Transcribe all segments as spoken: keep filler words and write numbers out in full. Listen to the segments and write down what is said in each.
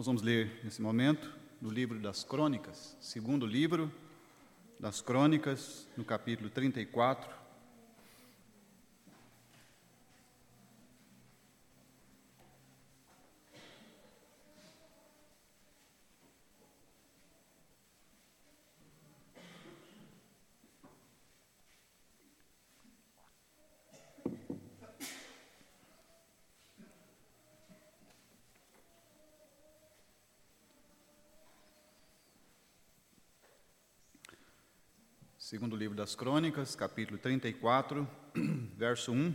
Nós vamos ler nesse momento do livro das Crônicas, segundo livro das Crônicas, no capítulo trinta e quatro. Segundo livro das Crônicas, capítulo trinta e quatro, verso um.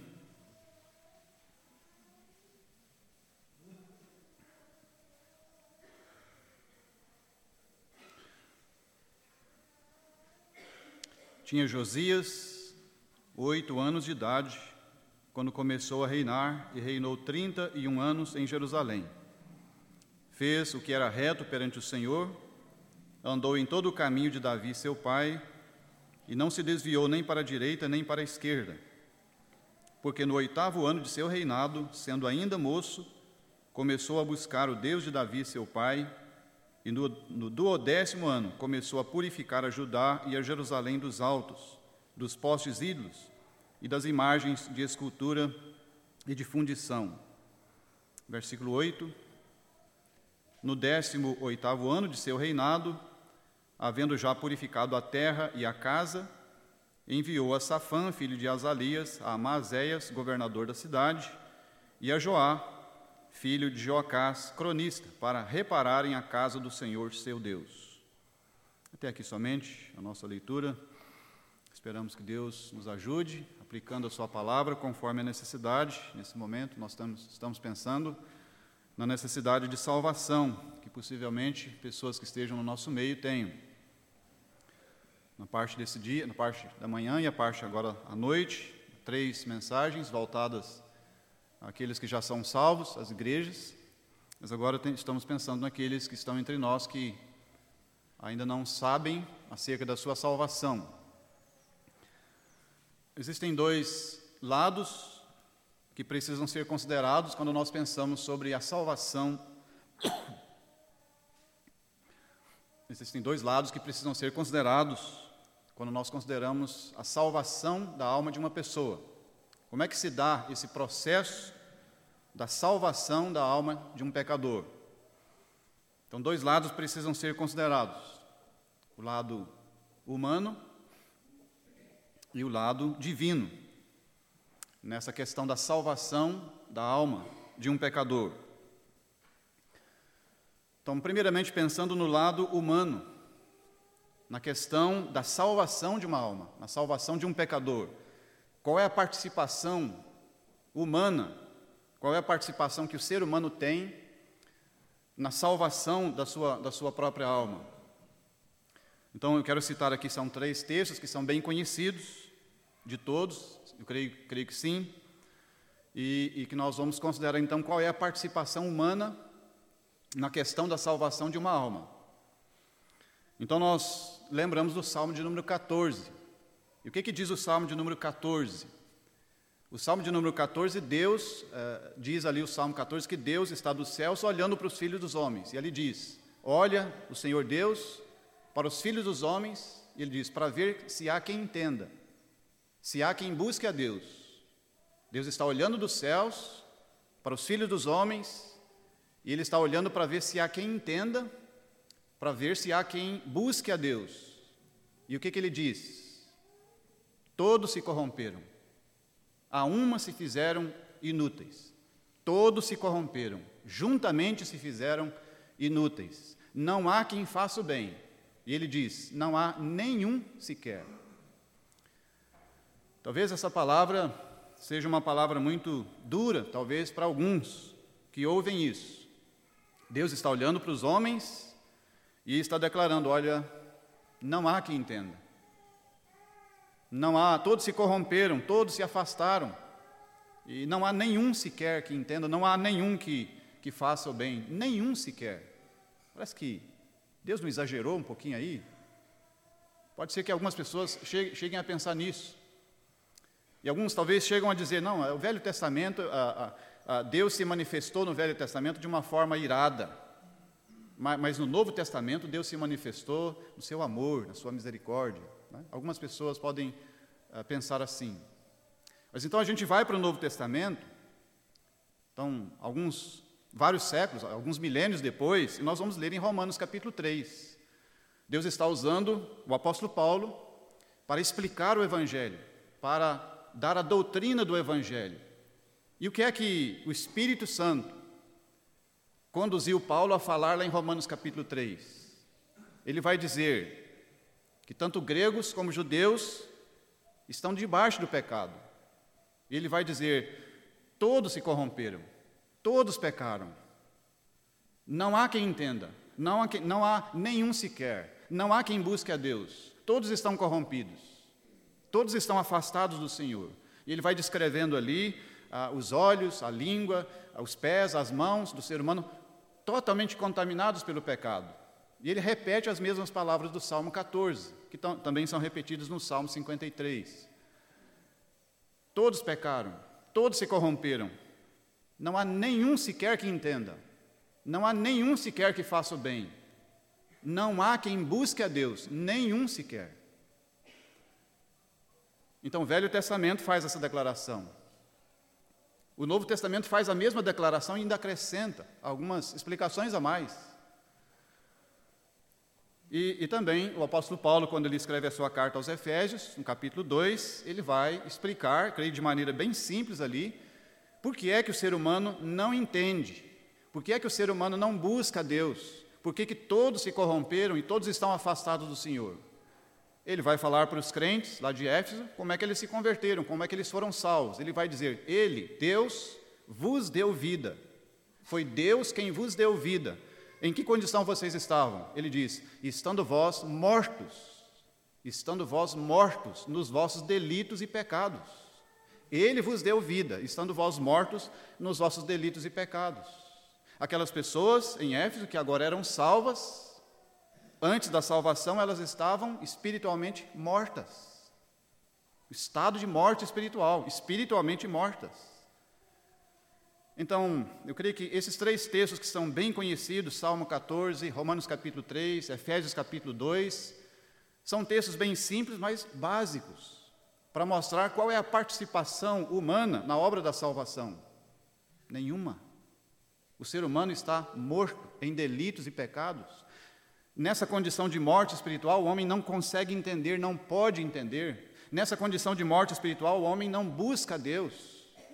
Tinha Josias oito anos de idade, quando começou a reinar, e reinou trinta e um anos em Jerusalém. Fez o que era reto perante o Senhor, andou em todo o caminho de Davi, seu pai, e não se desviou nem para a direita nem para a esquerda, porque no oitavo ano de seu reinado, sendo ainda moço, começou a buscar o Deus de Davi, seu pai, e no, no duodécimo ano começou a purificar a Judá e a Jerusalém dos altos, dos postes ídolos e das imagens de escultura e de fundição. Versículo oito. No décimo oitavo ano de seu reinado, havendo já purificado a terra e a casa, enviou a Safã, filho de Azalias, a Amaséias, governador da cidade, e a Joá, filho de Joacás, cronista, para repararem a casa do Senhor, seu Deus. Até aqui somente a nossa leitura. Esperamos que Deus nos ajude, aplicando a sua palavra conforme a necessidade. Nesse momento, nós estamos, estamos pensando na necessidade de salvação, que possivelmente pessoas que estejam no nosso meio tenham. Na parte desse dia, na parte da manhã e a parte agora à noite, três mensagens voltadas àqueles que já são salvos, às igrejas, mas agora tem, estamos pensando naqueles que estão entre nós que ainda não sabem acerca da sua salvação. Existem dois lados que precisam ser considerados quando nós pensamos sobre a salvação. Existem dois lados que precisam ser considerados quando nós consideramos a salvação da alma de uma pessoa. Como é que se dá esse processo da salvação da alma de um pecador? Então, dois lados precisam ser considerados: o lado humano e o lado divino, nessa questão da salvação da alma de um pecador. Então, primeiramente, pensando no lado humano, na questão da salvação de uma alma, na salvação de um pecador. Qual é a participação humana, qual é a participação que o ser humano tem na salvação da sua, da sua própria alma? Então, eu quero citar aqui, são três textos que são bem conhecidos de todos, eu creio, creio que sim, e, e que nós vamos considerar, então, qual é a participação humana na questão da salvação de uma alma. Então, nós lembramos do Salmo de número catorze. E o que, que diz o Salmo de número catorze? O Salmo de número catorze, Deus, eh, diz ali o Salmo catorze, que Deus está dos céus olhando para os filhos dos homens. E ali diz: olha o Senhor Deus para os filhos dos homens, e ele diz, para ver se há quem entenda, se há quem busque a Deus. Deus está olhando dos céus para os filhos dos homens, e Ele está olhando para ver se há quem entenda, para ver se há quem busque a Deus. E o que, que Ele diz? Todos se corromperam, a uma se fizeram inúteis. Todos se corromperam, juntamente se fizeram inúteis. Não há quem faça o bem. E Ele diz, não há nenhum sequer. Talvez essa palavra seja uma palavra muito dura, talvez para alguns que ouvem isso. Deus está olhando para os homens e está declarando, olha, não há quem entenda. Não há, todos se corromperam, todos se afastaram. E não há nenhum sequer que entenda, não há nenhum que, que faça o bem, nenhum sequer. Parece que Deus não exagerou um pouquinho aí? Pode ser que algumas pessoas cheguem a pensar nisso. E alguns talvez chegam a dizer, não, o Velho Testamento, a, a, a Deus se manifestou no Velho Testamento de uma forma irada. mas no Novo Testamento Deus se manifestou no seu amor, na sua misericórdia. Né? Algumas pessoas podem uh, pensar assim. Mas então a gente vai para o Novo Testamento, então, alguns, vários séculos, alguns milênios depois, e nós vamos ler em Romanos capítulo três. Deus está usando o apóstolo Paulo para explicar o Evangelho, para dar a doutrina do Evangelho. E o que é que o Espírito Santo conduziu Paulo a falar lá em Romanos capítulo três? Ele vai dizer que tanto gregos como judeus estão debaixo do pecado. E ele vai dizer: todos se corromperam, todos pecaram. Não há quem entenda, não há, quem, não há nenhum sequer, não há quem busque a Deus. Todos estão corrompidos, todos estão afastados do Senhor. E ele vai descrevendo ali ah, os olhos, a língua, os pés, as mãos do ser humano, totalmente contaminados pelo pecado. E ele repete as mesmas palavras do Salmo catorze, que tam, também são repetidas no Salmo cinquenta e três. Todos pecaram, todos se corromperam. Não há nenhum sequer que entenda. Não há nenhum sequer que faça o bem. Não há quem busque a Deus, nenhum sequer. Então o Velho Testamento faz essa declaração. O Novo Testamento faz a mesma declaração e ainda acrescenta algumas explicações a mais. E, e também o apóstolo Paulo, quando ele escreve a sua carta aos Efésios, no capítulo dois, ele vai explicar, creio de maneira bem simples ali, por que é que o ser humano não entende, por que é que o ser humano não busca a Deus, por que que todos se corromperam e todos estão afastados do Senhor. Ele vai falar para os crentes lá de Éfeso como é que eles se converteram, como é que eles foram salvos. Ele vai dizer: Ele, Deus, vos deu vida. Foi Deus quem vos deu vida. Em que condição vocês estavam? Ele diz: estando vós mortos, estando vós mortos nos vossos delitos e pecados. Ele vos deu vida, estando vós mortos nos vossos delitos e pecados. Aquelas pessoas em Éfeso que agora eram salvas, antes da salvação elas estavam espiritualmente mortas. Estado de morte espiritual, espiritualmente mortas. Então, eu creio que esses três textos que são bem conhecidos, Salmo catorze, Romanos capítulo três, Efésios capítulo dois, são textos bem simples, mas básicos, para mostrar qual é a participação humana na obra da salvação. Nenhuma. O ser humano está morto em delitos e pecados. Nessa condição de morte espiritual, o homem não consegue entender, não pode entender. Nessa condição de morte espiritual, o homem não busca a Deus.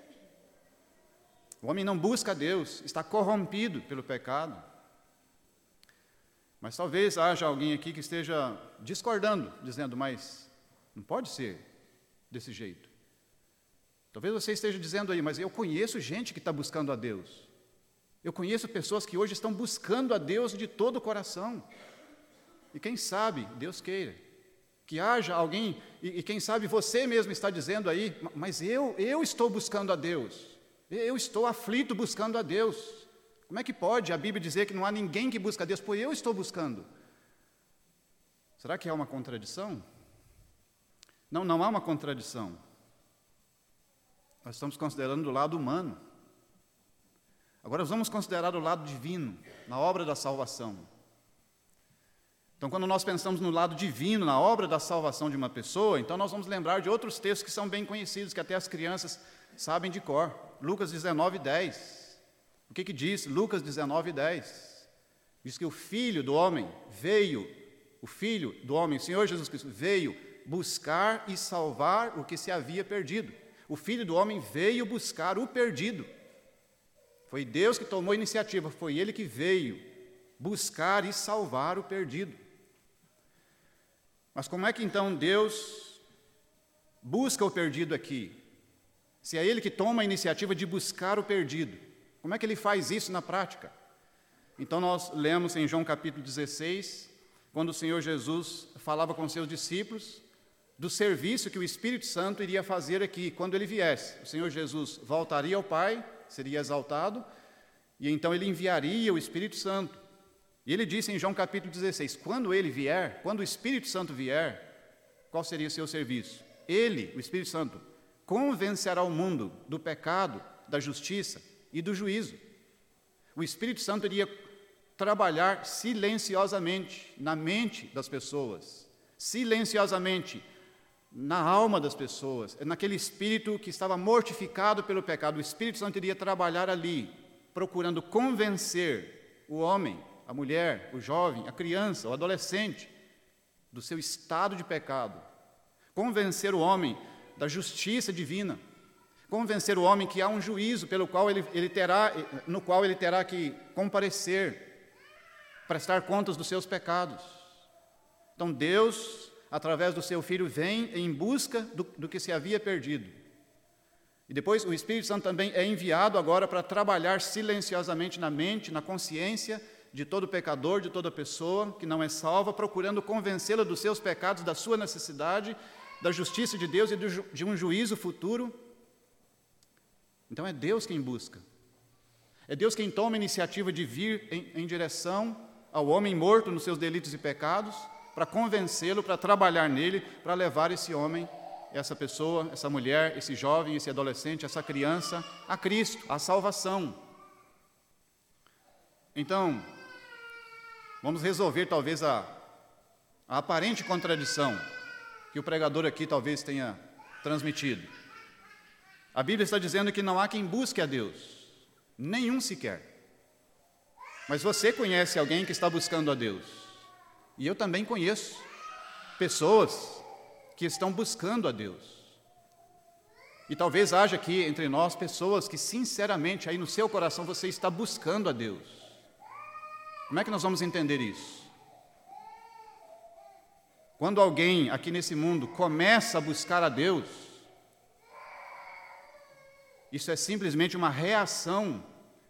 O homem não busca a Deus, está corrompido pelo pecado. Mas talvez haja alguém aqui que esteja discordando, dizendo: mas não pode ser desse jeito. Talvez você esteja dizendo aí: mas eu conheço gente que está buscando a Deus. Eu conheço pessoas que hoje estão buscando a Deus de todo o coração. E quem sabe, Deus queira, que haja alguém, e, e quem sabe você mesmo está dizendo aí: mas eu, eu estou buscando a Deus. Eu estou aflito buscando a Deus. Como é que pode a Bíblia dizer que não há ninguém que busca a Deus? Pois eu estou buscando. Será que há uma contradição? Não, não há uma contradição. Nós estamos considerando o lado humano. Agora vamos considerar o lado divino, na obra da salvação. Então, quando nós pensamos no lado divino, na obra da salvação de uma pessoa, então nós vamos lembrar de outros textos que são bem conhecidos, que até as crianças sabem de cor. Lucas dezenove, dez. O que que diz Lucas dezenove, dez? Diz que o Filho do homem veio, o Filho do homem, o Senhor Jesus Cristo, veio buscar e salvar o que se havia perdido. O Filho do homem veio buscar o perdido. Foi Deus que tomou a iniciativa, foi Ele que veio buscar e salvar o perdido. Mas como é que então Deus busca o perdido aqui? Se é Ele que toma a iniciativa de buscar o perdido, como é que Ele faz isso na prática? Então nós lemos em João capítulo dezesseis, quando o Senhor Jesus falava com seus discípulos do serviço que o Espírito Santo iria fazer aqui, quando Ele viesse. O Senhor Jesus voltaria ao Pai, seria exaltado, e então Ele enviaria o Espírito Santo. E Ele disse em João capítulo dezesseis, quando Ele vier, quando o Espírito Santo vier, qual seria o seu serviço? Ele, o Espírito Santo, convencerá o mundo do pecado, da justiça e do juízo. O Espírito Santo iria trabalhar silenciosamente na mente das pessoas, silenciosamente na alma das pessoas, naquele espírito que estava mortificado pelo pecado. O Espírito Santo iria trabalhar ali, procurando convencer o homem, a mulher, o jovem, a criança, o adolescente, do seu estado de pecado, convencer o homem da justiça divina, convencer o homem que há um juízo pelo qual ele, ele terá, no qual ele terá que comparecer, prestar contas dos seus pecados. Então Deus, através do seu Filho, vem em busca do, do que se havia perdido. E depois o Espírito Santo também é enviado agora para trabalhar silenciosamente na mente, na consciência de todo pecador, de toda pessoa que não é salva, procurando convencê-la dos seus pecados, da sua necessidade, da justiça de Deus e de um juízo futuro. Então é Deus quem busca. É Deus quem toma a iniciativa de vir em, em direção ao homem morto nos seus delitos e pecados, para convencê-lo, para trabalhar nele, para levar esse homem, essa pessoa, essa mulher, esse jovem, esse adolescente, essa criança, a Cristo, a salvação. Então, vamos resolver talvez a, a aparente contradição que o pregador aqui talvez tenha transmitido. A Bíblia está dizendo que não há quem busque a Deus, nenhum sequer. Mas você conhece alguém que está buscando a Deus. E eu também conheço pessoas que estão buscando a Deus. E talvez haja aqui entre nós pessoas que sinceramente aí no seu coração você está buscando a Deus. Como é que nós vamos entender isso? Quando alguém aqui nesse mundo começa a buscar a Deus, isso é simplesmente uma reação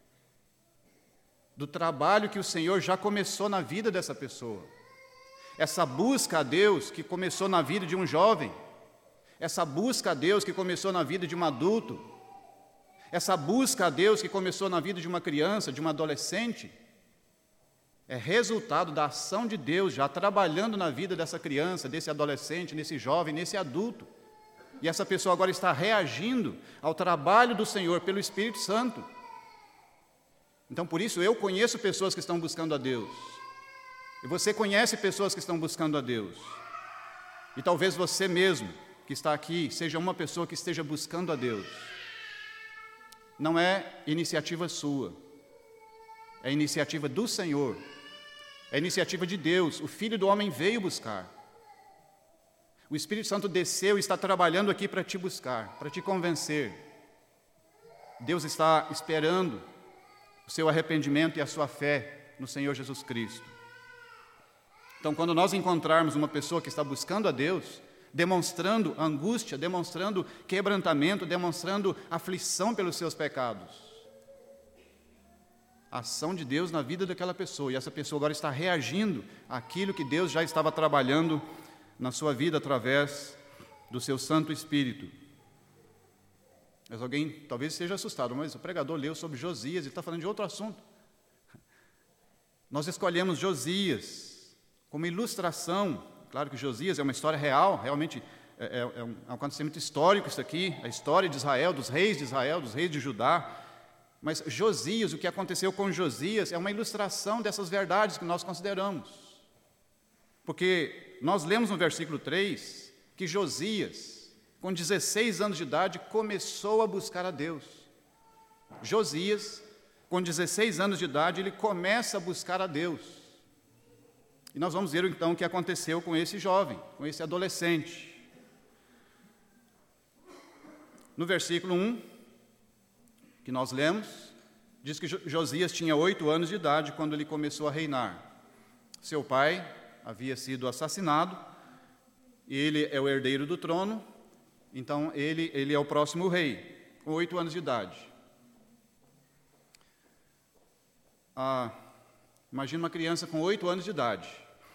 do trabalho que o Senhor já começou na vida dessa pessoa. Essa busca a Deus que começou na vida de um jovem, essa busca a Deus que começou na vida de um adulto, essa busca a Deus que começou na vida de uma criança, de um adolescente, é resultado da ação de Deus já trabalhando na vida dessa criança, desse adolescente, nesse jovem, nesse adulto. E essa pessoa agora está reagindo ao trabalho do Senhor pelo Espírito Santo. Então, por isso, eu conheço pessoas que estão buscando a Deus. E você conhece pessoas que estão buscando a Deus. E talvez você mesmo, que está aqui, seja uma pessoa que esteja buscando a Deus. Não é iniciativa sua. É iniciativa do Senhor. É iniciativa de Deus. O Filho do Homem veio buscar. O Espírito Santo desceu e está trabalhando aqui para te buscar, para te convencer. Deus está esperando o seu arrependimento e a sua fé no Senhor Jesus Cristo. Então, quando nós encontrarmos uma pessoa que está buscando a Deus, demonstrando angústia, demonstrando quebrantamento, demonstrando aflição pelos seus pecados, a ação de Deus na vida daquela pessoa, e essa pessoa agora está reagindo àquilo que Deus já estava trabalhando na sua vida através do seu Santo Espírito. Mas alguém talvez esteja assustado, mas o pregador leu sobre Josias e está falando de outro assunto. Nós escolhemos Josias como ilustração. Claro que Josias é uma história real, realmente é, é um acontecimento histórico isso aqui, a história de Israel, dos reis de Israel, dos reis de Judá. Mas Josias, o que aconteceu com Josias, é uma ilustração dessas verdades que nós consideramos. Porque nós lemos no versículo três que Josias, com dezesseis anos de idade, começou a buscar a Deus. Josias, com dezesseis anos de idade, ele começa a buscar a Deus. E nós vamos ver então o que aconteceu com esse jovem, com esse adolescente. No versículo um, que nós lemos, diz que Josias tinha oito anos de idade quando ele começou a reinar. Seu pai havia sido assassinado, ele é o herdeiro do trono, então ele, ele é o próximo rei, com oito anos de idade. Ah, imagina uma criança com oito anos de idade.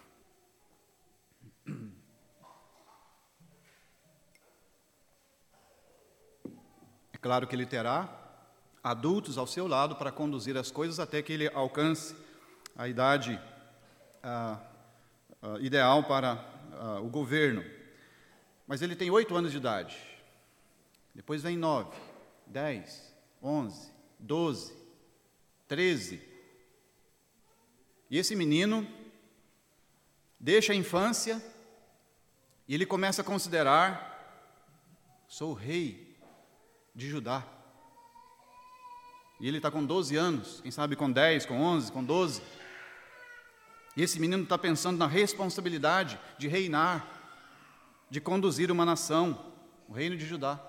É claro que ele terá adultos ao seu lado para conduzir as coisas até que ele alcance a idade ah, ah, ideal para ah, o governo. Mas ele tem oito anos de idade. Depois vem nove, dez, onze, doze, treze. E esse menino deixa a infância e ele começa a considerar: sou o rei de Judá. E ele está com doze anos, quem sabe com dez, com onze, com doze. E esse menino está pensando na responsabilidade de reinar, de conduzir uma nação, o reino de Judá.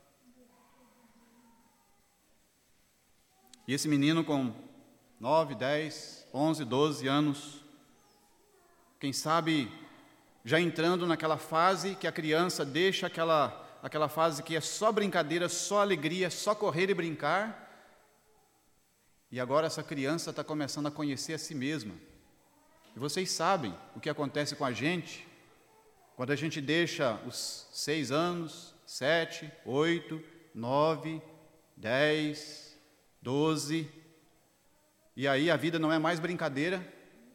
E esse menino com nove, dez, onze, doze anos, quem sabe já entrando naquela fase que a criança deixa aquela, aquela fase que é só brincadeira, só alegria, só correr e brincar. E agora essa criança está começando a conhecer a si mesma. E vocês sabem o que acontece com a gente quando a gente deixa os seis anos, sete, oito, nove, dez, doze, e aí a vida não é mais brincadeira.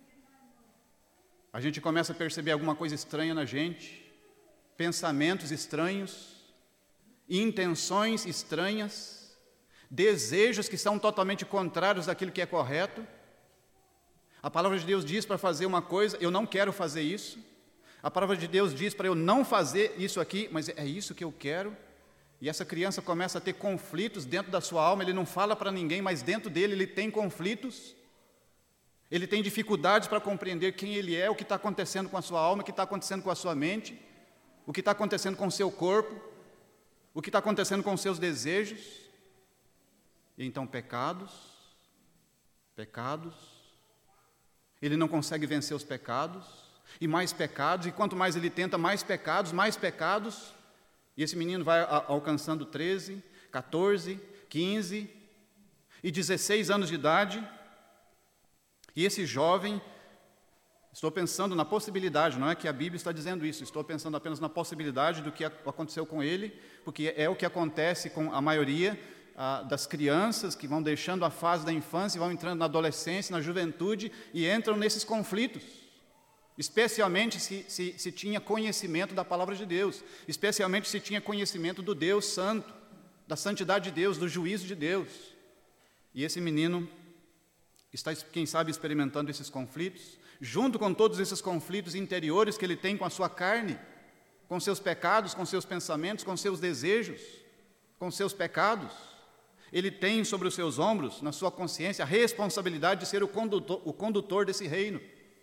A gente começa a perceber alguma coisa estranha na gente, pensamentos estranhos, intenções estranhas, desejos que são totalmente contrários daquilo que é correto. A palavra de Deus diz para fazer uma coisa, eu não quero fazer isso. A palavra de Deus diz para eu não fazer isso aqui, mas é isso que eu quero. E essa criança começa a ter conflitos dentro da sua alma, ele não fala para ninguém, mas dentro dele ele tem conflitos. Ele tem dificuldades para compreender quem ele é, o que está acontecendo com a sua alma, o que está acontecendo com a sua mente, o que está acontecendo com o seu corpo, o que está acontecendo com os seus desejos. E então pecados, pecados, ele não consegue vencer os pecados, e mais pecados, e quanto mais ele tenta, mais pecados, mais pecados, e esse menino vai a, alcançando treze, quatorze, quinze e dezesseis anos de idade, e esse jovem, estou pensando na possibilidade, não é que a Bíblia está dizendo isso, estou pensando apenas na possibilidade do que aconteceu com ele, porque é o que acontece com a maioria ah, das crianças que vão deixando a fase da infância, vão entrando na adolescência, na juventude, e entram nesses conflitos, especialmente se, se, se tinha conhecimento da palavra de Deus, especialmente se tinha conhecimento do Deus Santo, da santidade de Deus, do juízo de Deus. E esse menino está, quem sabe, experimentando esses conflitos, junto com todos esses conflitos interiores que ele tem com a sua carne, com seus pecados, com seus pensamentos, com seus desejos, com seus pecados. Ele tem sobre os seus ombros, na sua consciência, a responsabilidade de ser o condutor, o condutor desse reino.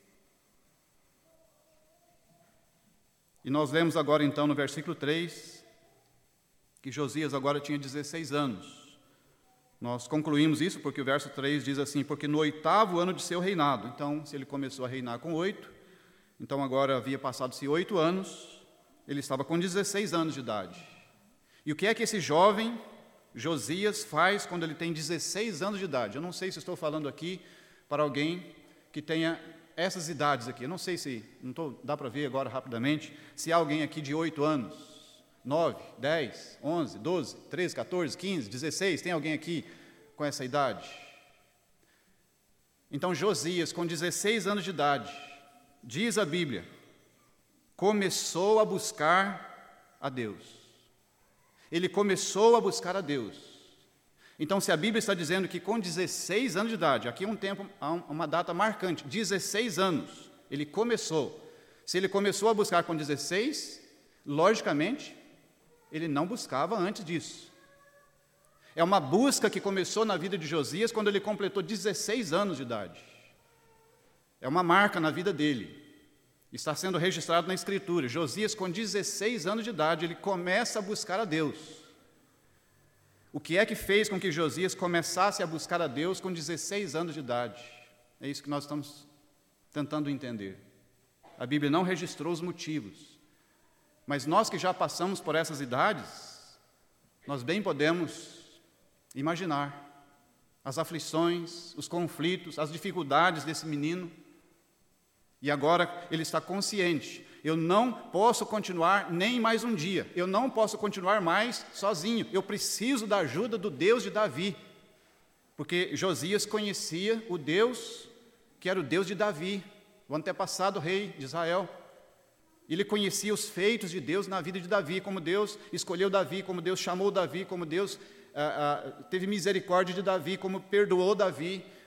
E nós lemos agora então no versículo três, que Josias agora tinha dezesseis anos. Nós concluímos isso porque o verso três diz assim: porque no oitavo ano de seu reinado, então se ele começou a reinar com oito, então agora havia passado-se oito anos, ele estava com dezesseis anos de idade. E o que é que esse jovem Josias faz quando ele tem dezesseis anos de idade? Eu não sei se estou falando aqui para alguém que tenha essas idades aqui, eu não sei se, não tô, dá para ver agora rapidamente, se há alguém aqui de oito anos, nove, dez, onze, doze, treze, quatorze, quinze, dezesseis, tem alguém aqui com essa idade? Então Josias, com dezesseis anos de idade, diz a Bíblia, começou a buscar a Deus. Ele começou a buscar a Deus. Então, se a Bíblia está dizendo que com dezesseis anos de idade, aqui é um tempo, há uma data marcante, dezesseis anos, ele começou. Se ele começou a buscar com dezesseis, logicamente, ele não buscava antes disso. É uma busca que começou na vida de Josias quando ele completou dezesseis anos de idade. É uma marca na vida dele. Está sendo registrado na Escritura. Josias, com dezesseis anos de idade, ele começa a buscar a Deus. O que é que fez com que Josias começasse a buscar a Deus com dezesseis anos de idade? É isso que nós estamos tentando entender. A Bíblia não registrou os motivos, mas nós que já passamos por essas idades, nós bem podemos imaginar as aflições, os conflitos, as dificuldades desse menino. E agora ele está consciente, eu não posso continuar nem mais um dia, eu não posso continuar mais sozinho, eu preciso da ajuda do Deus de Davi, porque Josias conhecia o Deus que era o Deus de Davi, o antepassado rei de Israel. Ele conhecia os feitos de Deus na vida de Davi, como Deus escolheu Davi, como Deus chamou Davi, como Deus ah, ah, teve misericórdia de Davi, como perdoou Davi,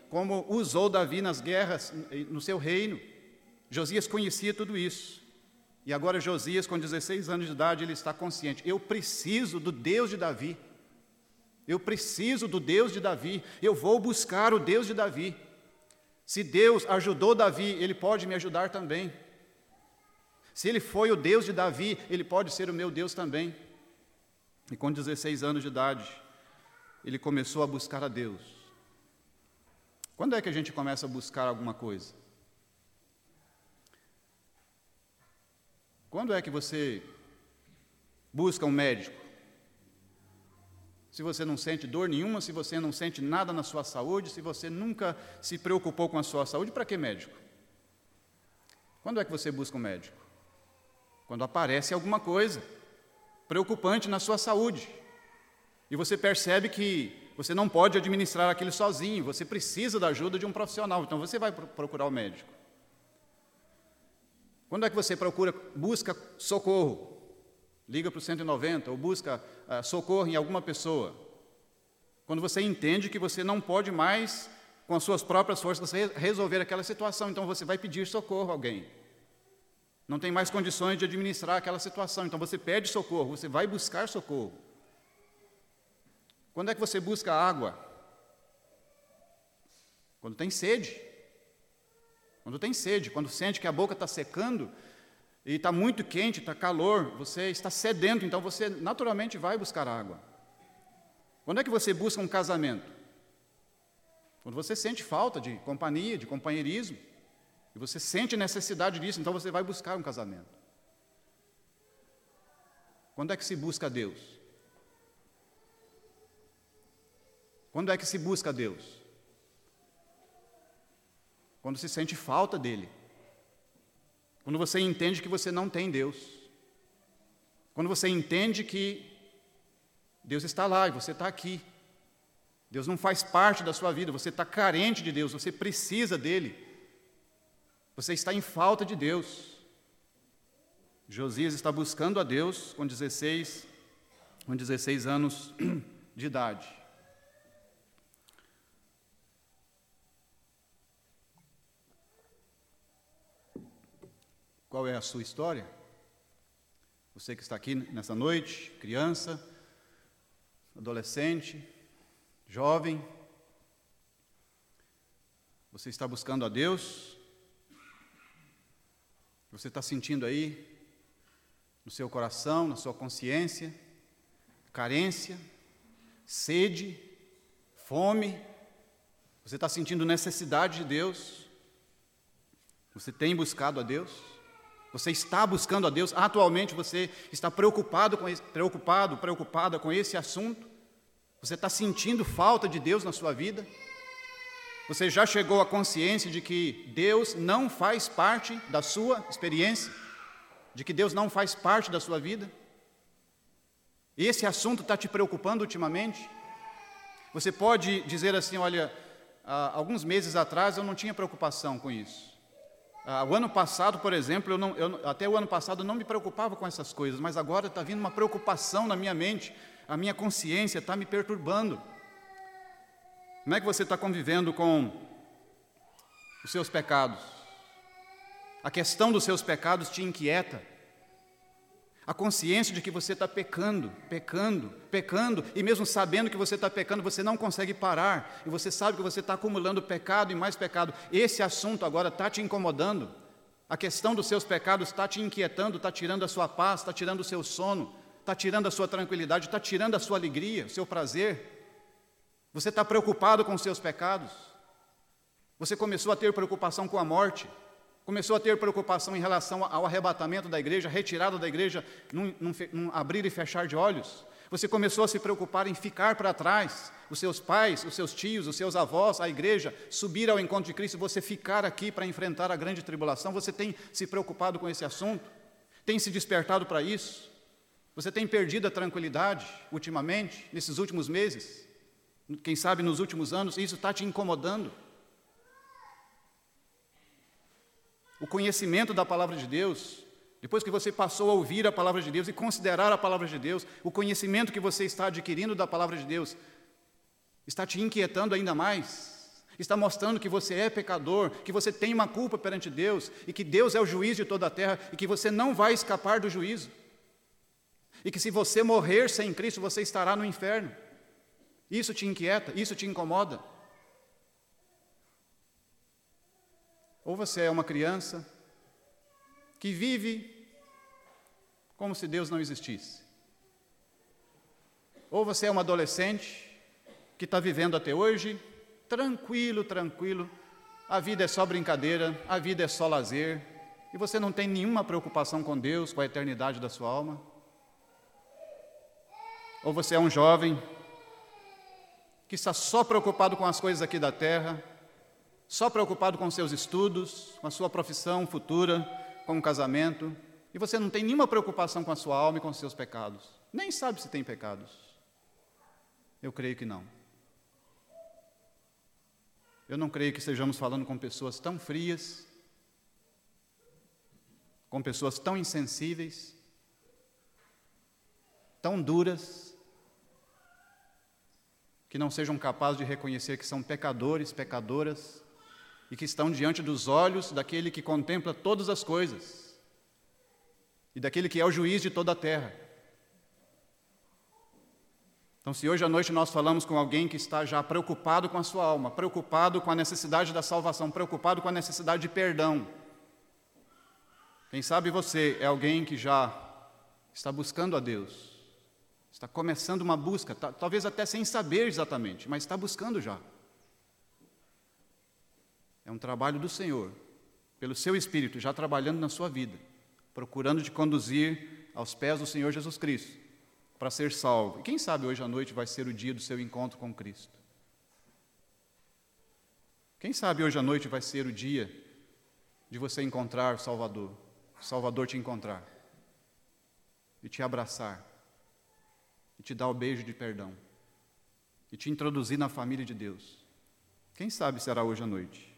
como usou Davi nas guerras no seu reino. Josias conhecia tudo isso. E agora Josias, com dezesseis anos de idade, ele está consciente: eu preciso do Deus de Davi. Eu preciso do Deus de Davi. Eu vou buscar o Deus de Davi. Se Deus ajudou Davi, Ele pode me ajudar também. Se Ele foi o Deus de Davi, Ele pode ser o meu Deus também. E com dezesseis anos de idade, ele começou a buscar a Deus. Quando é que a gente começa a buscar alguma coisa? Quando é que você busca um médico? Se você não sente dor nenhuma, se você não sente nada na sua saúde, se você nunca se preocupou com a sua saúde, para que médico? Quando é que você busca um médico? Quando aparece alguma coisa preocupante na sua saúde e você percebe que você não pode administrar aquilo sozinho, você precisa da ajuda de um profissional, então você vai procurar o médico. Quando é que você procura, busca socorro? Liga para o cento e noventa ou busca uh, socorro em alguma pessoa. Quando você entende que você não pode mais, com as suas próprias forças, resolver aquela situação, então você vai pedir socorro a alguém. Não tem mais condições de administrar aquela situação, então você pede socorro, você vai buscar socorro. Quando é que você busca água? Quando tem sede. Quando tem sede, quando sente que a boca está secando e está muito quente, está calor, você está sedento, então você naturalmente vai buscar água. Quando é que você busca um casamento? Quando você sente falta de companhia, de companheirismo, e você sente necessidade disso, então você vai buscar um casamento. Quando é que se busca Deus? Quando é que se busca Deus? Quando se sente falta dele. Quando você entende que você não tem Deus. Quando você entende que Deus está lá e você está aqui. Deus não faz parte da sua vida, você está carente de Deus, você precisa dele. Você está em falta de Deus. Josias está buscando a Deus com dezesseis, com dezesseis anos de idade. Qual é a sua história? Você que está aqui nessa noite, criança, adolescente, jovem, você está buscando a Deus? Você está sentindo aí, no seu coração, na sua consciência, carência, sede, fome? Você está sentindo necessidade de Deus? Você tem buscado a Deus? Você está buscando a Deus? Atualmente você está preocupado, com esse, preocupado, preocupada com esse assunto? Você está sentindo falta de Deus na sua vida? Você já chegou à consciência de que Deus não faz parte da sua experiência? De que Deus não faz parte da sua vida? Esse assunto está te preocupando ultimamente? Você pode dizer assim: olha, há alguns meses atrás eu não tinha preocupação com isso. Ah, o ano passado, por exemplo, eu não, eu, até o ano passado eu não me preocupava com essas coisas, mas agora está vindo uma preocupação na minha mente, a minha consciência está me perturbando. Como é que você está convivendo com os seus pecados? A questão dos seus pecados te inquieta? A consciência de que você está pecando, pecando, pecando, e mesmo sabendo que você está pecando, você não consegue parar, e você sabe que você está acumulando pecado e mais pecado. Esse assunto agora está te incomodando? A questão dos seus pecados está te inquietando, está tirando a sua paz, está tirando o seu sono, está tirando a sua tranquilidade, está tirando a sua alegria, o seu prazer? Você está preocupado com os seus pecados? Você começou a ter preocupação com a morte? Começou a ter preocupação em relação ao arrebatamento da igreja, retirada da igreja, num, num, num abrir e fechar de olhos? Você começou a se preocupar em ficar para trás, os seus pais, os seus tios, os seus avós, a igreja, subir ao encontro de Cristo, você ficar aqui para enfrentar a grande tribulação? Você tem se preocupado com esse assunto? Tem se despertado para isso? Você tem perdido a tranquilidade ultimamente, nesses últimos meses? Quem sabe nos últimos anos, isso está te incomodando? O conhecimento da palavra de Deus, depois que você passou a ouvir a palavra de Deus e considerar a palavra de Deus, o conhecimento que você está adquirindo da palavra de Deus, está te inquietando ainda mais? Está mostrando que você é pecador, que você tem uma culpa perante Deus, e que Deus é o juiz de toda a terra, e que você não vai escapar do juízo. E que se você morrer sem Cristo, você estará no inferno. Isso te inquieta? Isso te incomoda? Ou você é uma criança que vive como se Deus não existisse. Ou você é um adolescente que está vivendo até hoje, tranquilo, tranquilo, a vida é só brincadeira, a vida é só lazer, e você não tem nenhuma preocupação com Deus, com a eternidade da sua alma. Ou você é um jovem que está só preocupado com as coisas aqui da terra, só preocupado com seus estudos, com a sua profissão futura, com o casamento, e você não tem nenhuma preocupação com a sua alma e com os seus pecados. Nem sabe se tem pecados. Eu creio que não. Eu não creio que estejamos falando com pessoas tão frias, com pessoas tão insensíveis, tão duras, que não sejam capazes de reconhecer que são pecadores, pecadoras, e que estão diante dos olhos daquele que contempla todas as coisas, e daquele que é o juiz de toda a terra. Então, se hoje à noite nós falamos com alguém que está já preocupado com a sua alma, preocupado com a necessidade da salvação, preocupado com a necessidade de perdão, quem sabe você é alguém que já está buscando a Deus, está começando uma busca, talvez até sem saber exatamente, mas está buscando já. É um trabalho do Senhor, pelo seu Espírito, já trabalhando na sua vida, procurando te conduzir aos pés do Senhor Jesus Cristo, para ser salvo. E quem sabe hoje à noite vai ser o dia do seu encontro com Cristo. Quem sabe hoje à noite vai ser o dia de você encontrar o Salvador, o Salvador te encontrar, e te abraçar, e te dar o beijo de perdão, e te introduzir na família de Deus. Quem sabe será hoje à noite.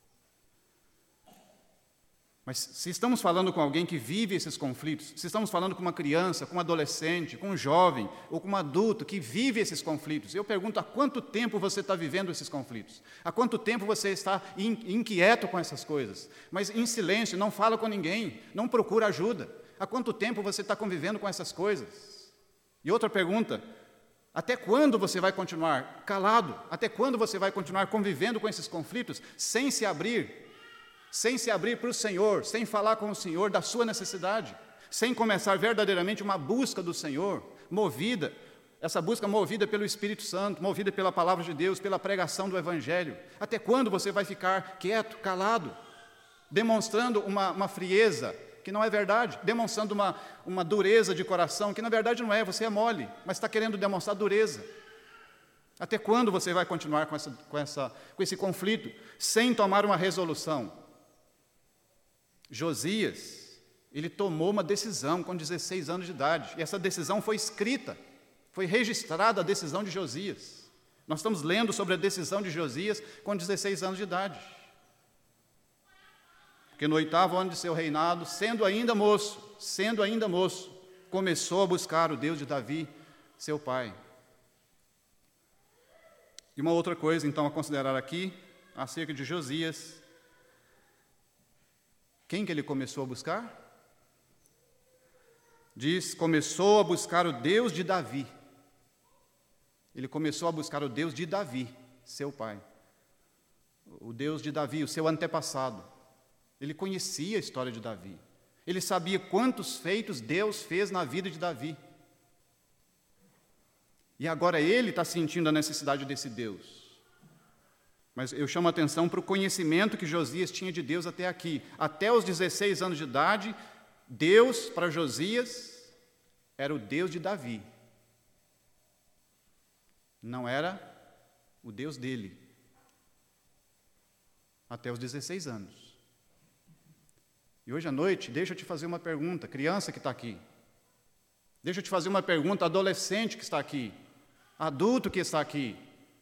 Mas se estamos falando com alguém que vive esses conflitos, se estamos falando com uma criança, com um adolescente, com um jovem ou com um adulto que vive esses conflitos, eu pergunto: há quanto tempo você está vivendo esses conflitos? Há quanto tempo você está inquieto com essas coisas? Mas em silêncio, não fala com ninguém, não procura ajuda. Há quanto tempo você está convivendo com essas coisas? E outra pergunta: até quando você vai continuar calado? Até quando você vai continuar convivendo com esses conflitos sem se abrir? Sem se abrir para o Senhor, sem falar com o Senhor da sua necessidade, sem começar verdadeiramente uma busca do Senhor, movida, essa busca movida pelo Espírito Santo, movida pela palavra de Deus, pela pregação do Evangelho. Até quando você vai ficar quieto, calado, demonstrando uma, uma frieza que não é verdade, demonstrando uma, uma dureza de coração que na verdade não é, você é mole, mas está querendo demonstrar dureza? Até quando você vai continuar com, essa, com, essa, com esse conflito, sem tomar uma resolução? Josias, ele tomou uma decisão com dezesseis anos de idade, e essa decisão foi escrita, foi registrada a decisão de Josias. Nós estamos lendo sobre a decisão de Josias com dezesseis anos de idade. Porque no oitavo ano de seu reinado, sendo ainda moço, sendo ainda moço, começou a buscar o Deus de Davi, seu pai. E uma outra coisa, então, a considerar aqui, acerca de Josias. Quem que ele começou a buscar? Diz, começou a buscar o Deus de Davi. Ele começou a buscar o Deus de Davi, seu pai. O Deus de Davi, o seu antepassado. Ele conhecia a história de Davi. Ele sabia quantos feitos Deus fez na vida de Davi. E agora ele está sentindo a necessidade desse Deus. Mas eu chamo a atenção para o conhecimento que Josias tinha de Deus até aqui. Até os dezesseis anos de idade, Deus, para Josias, era o Deus de Davi. Não era o Deus dele. Até os dezesseis anos. E hoje à noite, deixa eu te fazer uma pergunta, criança que está aqui. Deixa eu te fazer uma pergunta, adolescente que está aqui. Adulto que está aqui.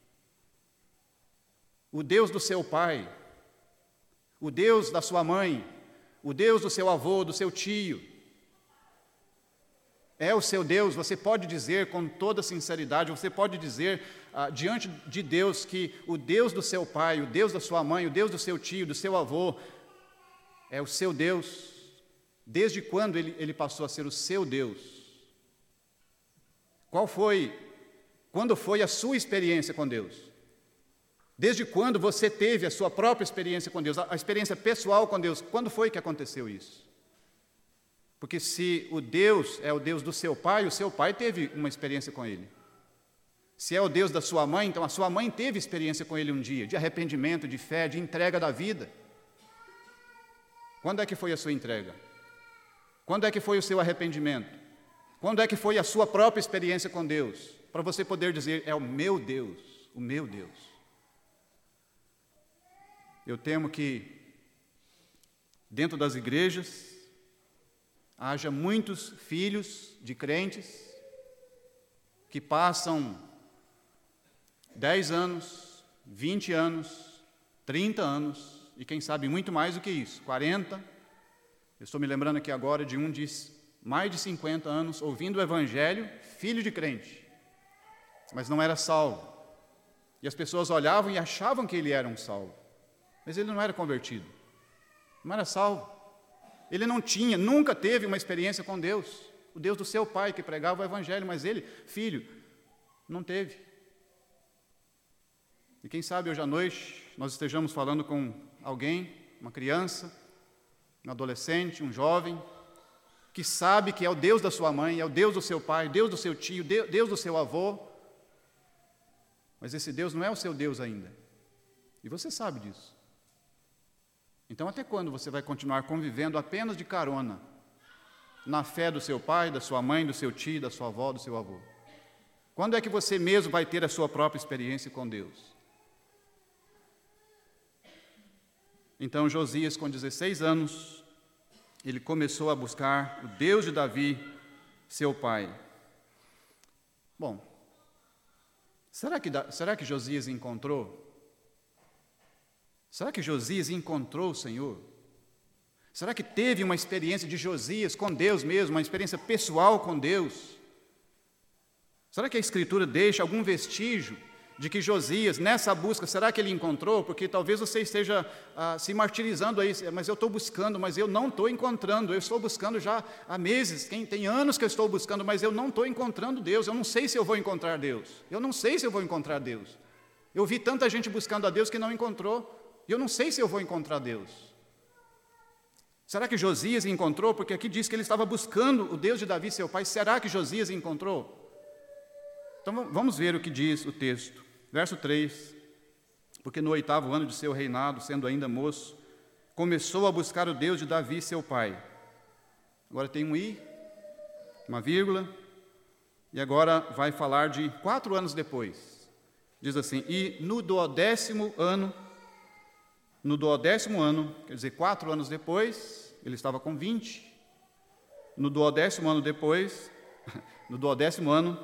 O Deus do seu pai, o Deus da sua mãe, o Deus do seu avô, do seu tio, é o seu Deus, você pode dizer com toda sinceridade, você pode dizer ah, diante de Deus que o Deus do seu pai, o Deus da sua mãe, o Deus do seu tio, do seu avô, é o seu Deus. Desde quando ele, ele passou a ser o seu Deus? Qual foi, quando foi a sua experiência com Deus? Desde quando você teve a sua própria experiência com Deus, a, a experiência pessoal com Deus? Quando foi que aconteceu isso? Porque se o Deus é o Deus do seu pai, o seu pai teve uma experiência com ele. Se é o Deus da sua mãe, então a sua mãe teve experiência com ele um dia, de arrependimento, de fé, de entrega da vida. Quando é que foi a sua entrega? Quando é que foi o seu arrependimento? Quando é que foi a sua própria experiência com Deus? Para você poder dizer, é o meu Deus, o meu Deus. Eu temo que dentro das igrejas haja muitos filhos de crentes que passam dez anos, vinte anos, trinta anos, e quem sabe muito mais do que isso, quarenta. Eu estou me lembrando aqui agora de um de mais de cinquenta anos, ouvindo o Evangelho, filho de crente, mas não era salvo. E as pessoas olhavam e achavam que ele era um salvo, mas ele não era convertido, não era salvo. Ele não tinha, nunca teve uma experiência com Deus, o Deus do seu pai que pregava o Evangelho, mas ele, filho, não teve. E quem sabe hoje à noite nós estejamos falando com alguém, uma criança, um adolescente, um jovem, que sabe que é o Deus da sua mãe, é o Deus do seu pai, Deus do seu tio, Deus do seu avô, mas esse Deus não é o seu Deus ainda, e você sabe disso. Então, até quando você vai continuar convivendo apenas de carona na fé do seu pai, da sua mãe, do seu tio, da sua avó, do seu avô? Quando é que você mesmo vai ter a sua própria experiência com Deus? Então, Josias, com dezesseis anos, ele começou a buscar o Deus de Davi, seu pai. Bom, será que, será que Josias encontrou? Será que Josias encontrou o Senhor? Será que teve uma experiência de Josias com Deus mesmo, uma experiência pessoal com Deus? Será que a Escritura deixa algum vestígio de que Josias, nessa busca, será que ele encontrou? Porque talvez você esteja ah, se martirizando aí, mas eu estou buscando, mas eu não estou encontrando, eu estou buscando já há meses, tem, tem anos que eu estou buscando, mas eu não estou encontrando Deus, eu não sei se eu vou encontrar Deus, eu não sei se eu vou encontrar Deus. Eu vi tanta gente buscando a Deus que não encontrou, e eu não sei se eu vou encontrar Deus. Será que Josias encontrou? Porque aqui diz que ele estava buscando o Deus de Davi, seu pai. Será que Josias encontrou? Então vamos ver o que diz o texto. Verso três. Porque no oitavo ano de seu reinado, sendo ainda moço, começou a buscar o Deus de Davi, seu pai. Agora tem um i, uma vírgula, e agora vai falar de quatro anos depois. Diz assim, e no duodécimo ano, no duodécimo ano, quer dizer, quatro anos depois, ele estava com vinte, no duodécimo ano depois, no duodécimo ano,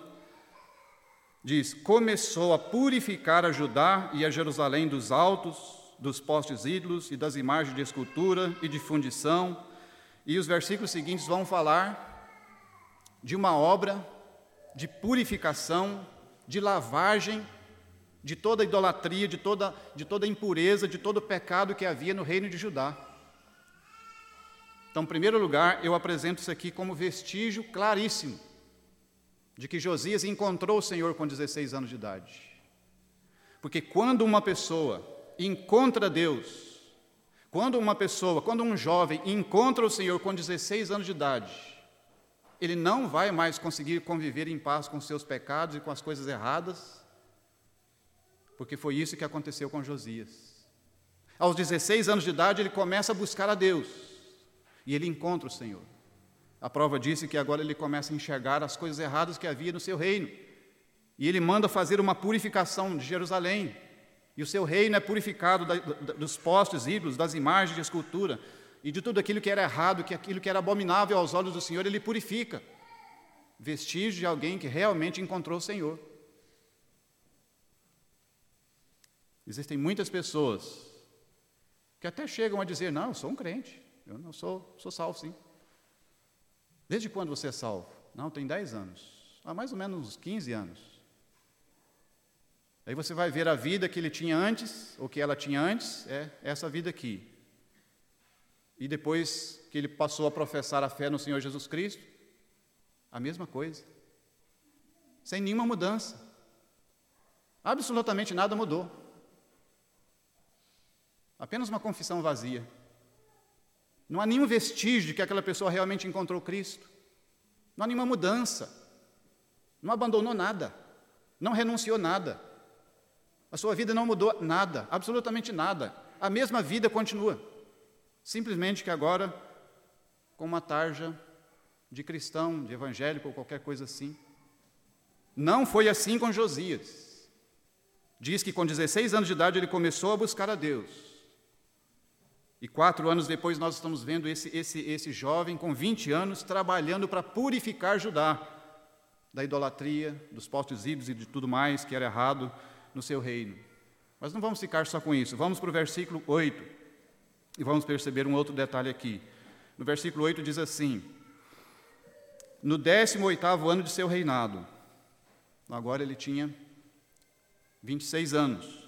diz, começou a purificar a Judá e a Jerusalém dos altos, dos postes ídolos e das imagens de escultura e de fundição, e os versículos seguintes vão falar de uma obra de purificação, de lavagem, de toda a idolatria, de toda, de toda a impureza, de todo o pecado que havia no reino de Judá. Então, em primeiro lugar, eu apresento isso aqui como vestígio claríssimo de que Josias encontrou o Senhor com dezesseis anos de idade. Porque quando uma pessoa encontra Deus, quando uma pessoa, quando um jovem encontra o Senhor com dezesseis anos de idade, ele não vai mais conseguir conviver em paz com seus pecados e com as coisas erradas, porque foi isso que aconteceu com Josias. Aos dezesseis anos de idade, ele começa a buscar a Deus, e ele encontra o Senhor. A prova disso é que agora ele começa a enxergar as coisas erradas que havia no seu reino, e ele manda fazer uma purificação de Jerusalém, e o seu reino é purificado da, da, dos postes ídolos, das imagens de escultura, e de tudo aquilo que era errado, que aquilo que era abominável aos olhos do Senhor, ele purifica. Vestígio de alguém que realmente encontrou o Senhor. Existem muitas pessoas que até chegam a dizer, não, eu sou um crente, eu não sou, sou salvo sim. Desde quando você é salvo? Não, tem dez anos. Há mais ou menos uns quinze anos. Aí você vai ver a vida que ele tinha antes, ou que ela tinha antes, é essa vida aqui. E depois que ele passou a professar a fé no Senhor Jesus Cristo, a mesma coisa. Sem nenhuma mudança. Absolutamente nada mudou. Apenas uma confissão vazia. Não há nenhum vestígio de que aquela pessoa realmente encontrou Cristo. Não há nenhuma mudança. Não abandonou nada. Não renunciou nada. A sua vida não mudou nada, absolutamente nada. A mesma vida continua. Simplesmente que agora com uma tarja de cristão, de evangélico ou qualquer coisa assim. Não foi assim com Josias. Diz que com dezesseis anos de idade ele começou a buscar a Deus. E quatro anos depois nós estamos vendo esse, esse, esse jovem com vinte anos trabalhando para purificar Judá da idolatria, dos postos ídolos e de tudo mais que era errado no seu reino. Mas não vamos ficar só com isso. Vamos para o versículo oito e vamos perceber um outro detalhe aqui. No versículo oito diz assim: no décimo oitavo ano de seu reinado, agora ele tinha vinte e seis anos.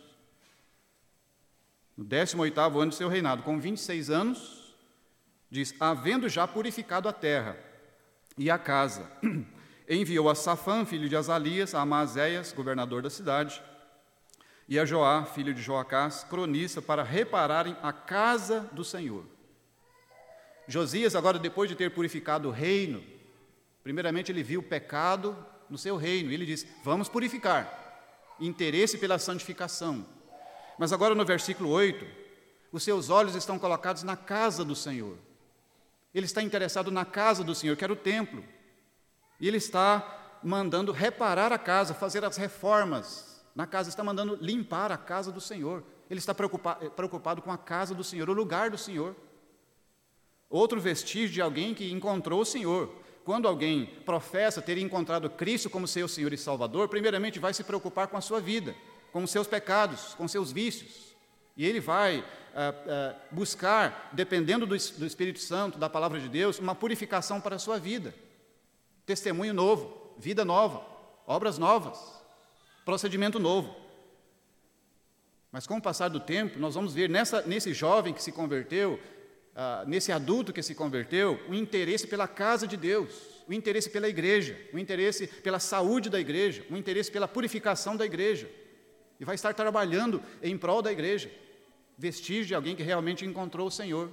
No décimo oitavo ano de seu reinado, com vinte e seis anos, diz: havendo já purificado a terra e a casa, enviou a Safã, filho de Azalias, a Amaséias, governador da cidade, e a Joá, filho de Joacás, cronista, para repararem a casa do Senhor. Josias, agora, depois de ter purificado o reino, primeiramente ele viu o pecado no seu reino, e ele diz: vamos purificar, interesse pela santificação. Mas agora no versículo oito, os seus olhos estão colocados na casa do Senhor. Ele está interessado na casa do Senhor, que era o templo. E ele está mandando reparar a casa, fazer as reformas na casa, está mandando limpar a casa do Senhor. Ele está preocupado, preocupado com a casa do Senhor, o lugar do Senhor. Outro vestígio de alguém que encontrou o Senhor. Quando alguém professa ter encontrado Cristo como seu Senhor e Salvador, primeiramente vai se preocupar com a sua vida, com os seus pecados, com seus vícios. E ele vai ah, ah, buscar, dependendo do, do Espírito Santo, da Palavra de Deus, uma purificação para a sua vida. Testemunho novo, vida nova, obras novas, procedimento novo. Mas com o passar do tempo, nós vamos ver nessa, nesse jovem que se converteu, ah, nesse adulto que se converteu, o interesse pela casa de Deus, o interesse pela igreja, o interesse pela saúde da igreja, o interesse pela purificação da igreja. E vai estar trabalhando em prol da igreja, vestígio de alguém que realmente encontrou o Senhor.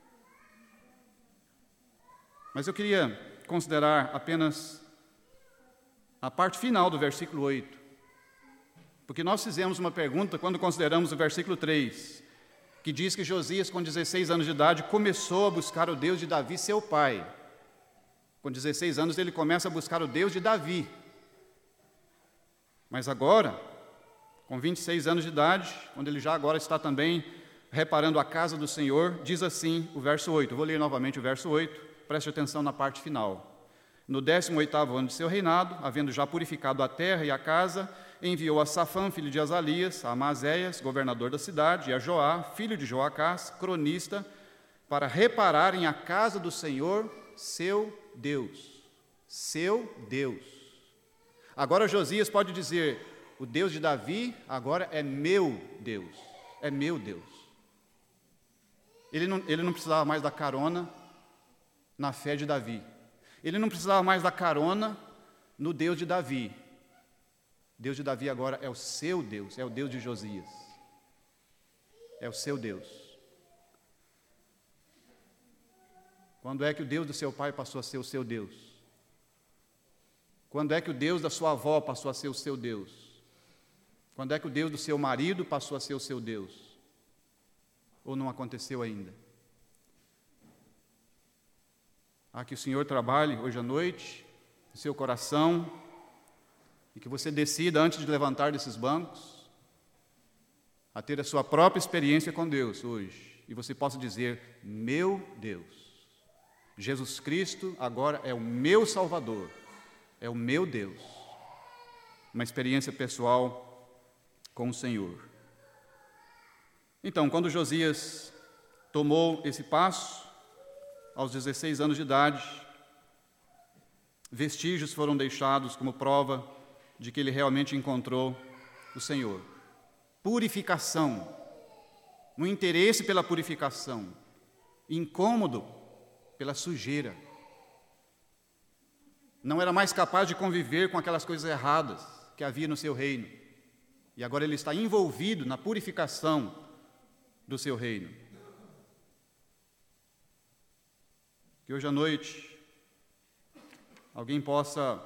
Mas eu queria considerar apenas a parte final do versículo oito, porque nós fizemos uma pergunta quando consideramos o versículo três, que diz que Josias, com dezesseis anos de idade, começou a buscar o Deus de Davi, seu pai. Com dezesseis anos ele começa a buscar o Deus de Davi. Mas agora, com vinte e seis anos de idade, quando ele já agora está também reparando a casa do Senhor, diz assim o verso oito, eu vou ler novamente o verso oito, preste atenção na parte final. No décimo oitavo ano de seu reinado, havendo já purificado a terra e a casa, enviou a Safã, filho de Azalias, a Amaséias, governador da cidade, e a Joá, filho de Joacás, cronista, para repararem a casa do Senhor, seu Deus. Seu Deus. Agora Josias pode dizer: o Deus de Davi agora é meu Deus, é meu Deus. Ele não, ele não precisava mais da carona na fé de Davi. Ele não precisava mais da carona no Deus de Davi. Deus de Davi agora é o seu Deus, é o Deus de Josias. É o seu Deus. Quando é que o Deus do seu pai passou a ser o seu Deus? Quando é que o Deus da sua avó passou a ser o seu Deus? Quando é que o Deus do seu marido passou a ser o seu Deus? Ou não aconteceu ainda? Ah, que o Senhor trabalhe hoje à noite no seu coração e que você decida, antes de levantar desses bancos, a ter a sua própria experiência com Deus hoje. E você possa dizer: meu Deus, Jesus Cristo agora é o meu Salvador, é o meu Deus. Uma experiência pessoal com o Senhor. Então, quando Josias tomou esse passo, aos dezesseis anos de idade, vestígios foram deixados como prova de que ele realmente encontrou o Senhor. Purificação, um interesse pela purificação, incômodo pela sujeira. Não era mais capaz de conviver com aquelas coisas erradas que havia no seu reino. E agora ele está envolvido na purificação do seu reino. Que hoje à noite alguém possa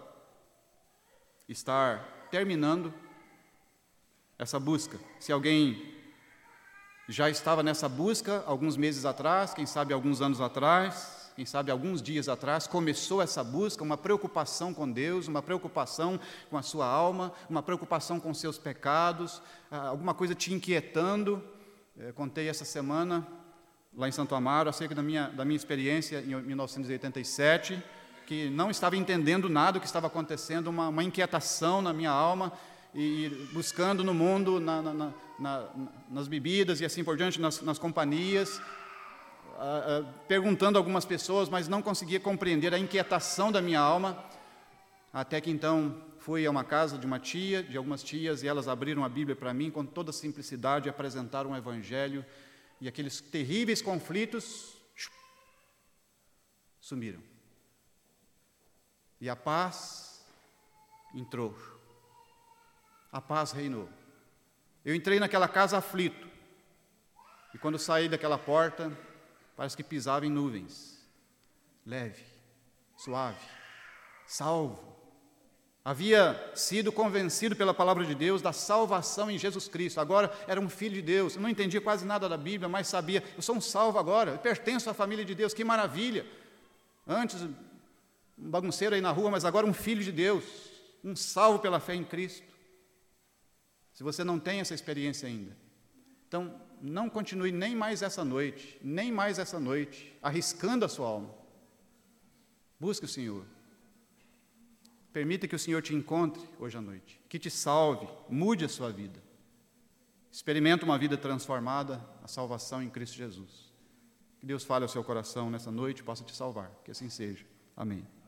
estar terminando essa busca. Se alguém já estava nessa busca alguns meses atrás, quem sabe alguns anos atrás, quem sabe alguns dias atrás, começou essa busca, uma preocupação com Deus, uma preocupação com a sua alma, uma preocupação com seus pecados, alguma coisa te inquietando. Eu contei essa semana, lá em Santo Amaro, acerca da minha, da minha experiência em mil novecentos e oitenta e sete, que não estava entendendo nada do que estava acontecendo, uma, uma inquietação na minha alma, e buscando no mundo, na, na, na, na, nas bebidas e assim por diante, nas, nas companhias, Uh, uh, perguntando a algumas pessoas, mas não conseguia compreender a inquietação da minha alma, até que então fui a uma casa de uma tia, de algumas tias, e elas abriram a Bíblia para mim com toda simplicidade, apresentaram um evangelho, e aqueles terríveis conflitos sumiram. E a paz entrou. A paz reinou. Eu entrei naquela casa aflito, e quando saí daquela porta, parece que pisava em nuvens, leve, suave, salvo. Havia sido convencido pela palavra de Deus da salvação em Jesus Cristo. Agora era um filho de Deus. Eu não entendia quase nada da Bíblia, mas sabia, eu sou um salvo agora, eu pertenço à família de Deus, que maravilha. Antes, um bagunceiro aí na rua, mas agora um filho de Deus, um salvo pela fé em Cristo. Se você não tem essa experiência ainda, então, não continue nem mais essa noite, nem mais essa noite, arriscando a sua alma. Busque o Senhor. Permita que o Senhor te encontre hoje à noite, que te salve, mude a sua vida. Experimenta uma vida transformada, a salvação em Cristo Jesus. Que Deus fale ao seu coração nessa noite e possa te salvar. Que assim seja. Amém.